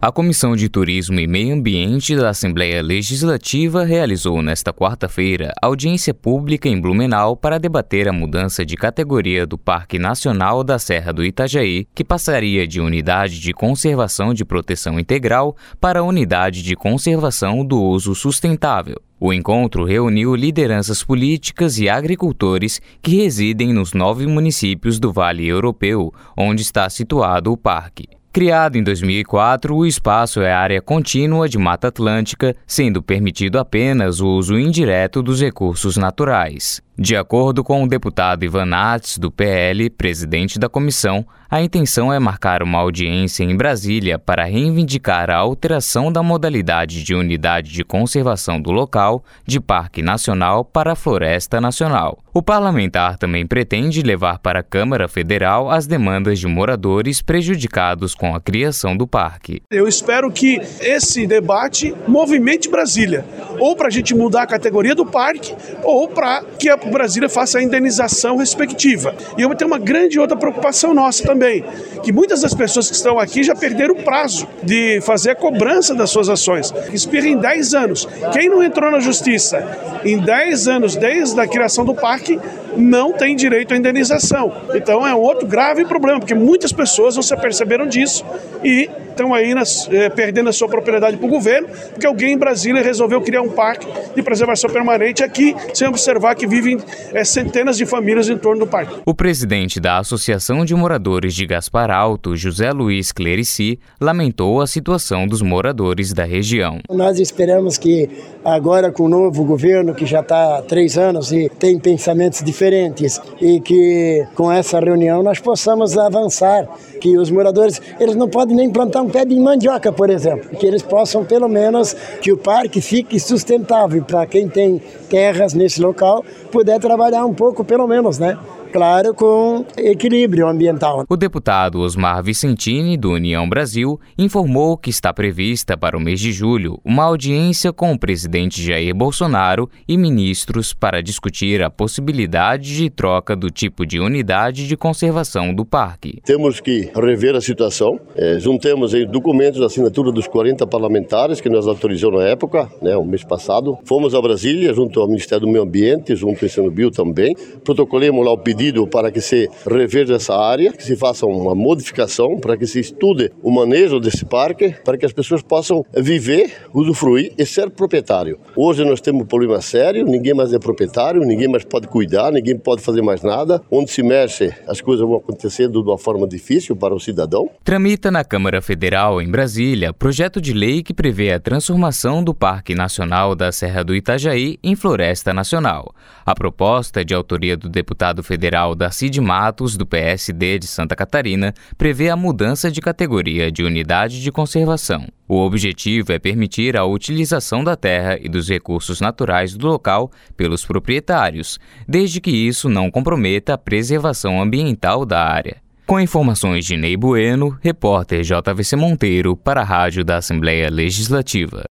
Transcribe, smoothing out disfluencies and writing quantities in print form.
A Comissão de Turismo e Meio Ambiente da Assembleia Legislativa realizou nesta quarta-feira audiência pública em Blumenau para debater a mudança de categoria do Parque Nacional da Serra do Itajaí, que passaria de Unidade de Conservação de Proteção Integral para Unidade de Conservação do Uso Sustentável. O encontro reuniu lideranças políticas e agricultores que residem nos 9 municípios do Vale Europeu, onde está situado o parque. Criado em 2004, o espaço é área contínua de Mata Atlântica, sendo permitido apenas o uso indireto dos recursos naturais. De acordo com o deputado Ivan Nats, do PL, presidente da comissão, a intenção é marcar uma audiência em Brasília para reivindicar a alteração da modalidade de unidade de conservação do local de Parque Nacional para Floresta Nacional. O parlamentar também pretende levar para a Câmara Federal as demandas de moradores prejudicados com a criação do parque. Eu espero que esse debate movimente Brasília, ou para a gente mudar a categoria do parque, ou para que a Brasília faça a indenização respectiva. E eu tenho uma grande outra preocupação nossa também, que muitas das pessoas que estão aqui já perderam o prazo de fazer a cobrança das suas ações. Expira em 10 anos. Quem não entrou na justiça em 10 anos desde a criação do parque não tem direito à indenização. Então é um outro grave problema, porque muitas pessoas não se aperceberam disso e estão aí perdendo a sua propriedade para o governo, porque alguém em Brasília resolveu criar um parque de preservação permanente aqui, sem observar que vivem centenas de famílias em torno do parque. O presidente da Associação de Moradores de Gaspar Alto, José Luiz Clerici, lamentou a situação dos moradores da região. Nós esperamos que agora com o novo governo, que já está há 3 anos e tem pensamentos diferentes, e que com essa reunião nós possamos avançar, que os moradores, eles não podem nem plantar um pé de mandioca, por exemplo, que eles possam pelo menos que o parque fique sustentável para quem tem terras nesse local puder trabalhar um pouco pelo menos, né? Claro, com equilíbrio ambiental. O deputado Osmar Vicentini, do União Brasil, informou que está prevista para o mês de julho uma audiência com o presidente Jair Bolsonaro e ministros para discutir a possibilidade de troca do tipo de unidade de conservação do parque. Temos que rever a situação. Juntamos aí documentos de assinatura dos 40 parlamentares que nós autorizamos na época, o mês passado. Fomos a Brasília, junto ao Ministério do Meio Ambiente, junto ao ICMBio também. Protocolamos lá o pedido para que se reveja essa área, que se faça uma modificação, para que se estude o manejo desse parque, para que as pessoas possam viver, usufruir e ser proprietário. Hoje nós temos um problema sério, ninguém mais é proprietário, ninguém mais pode cuidar, ninguém pode fazer mais nada. Onde se mexe, as coisas vão acontecendo de uma forma difícil para o cidadão. Tramita na Câmara Federal, em Brasília, projeto de lei que prevê a transformação do Parque Nacional da Serra do Itajaí em Floresta Nacional. A proposta, de autoria do deputado federal Darcy de Matos, do PSD de Santa Catarina, prevê a mudança de categoria de unidade de conservação. O objetivo é permitir a utilização da terra e dos recursos naturais do local pelos proprietários, desde que isso não comprometa a preservação ambiental da área. Com informações de Ney Bueno, repórter JVC Monteiro para a Rádio da Assembleia Legislativa.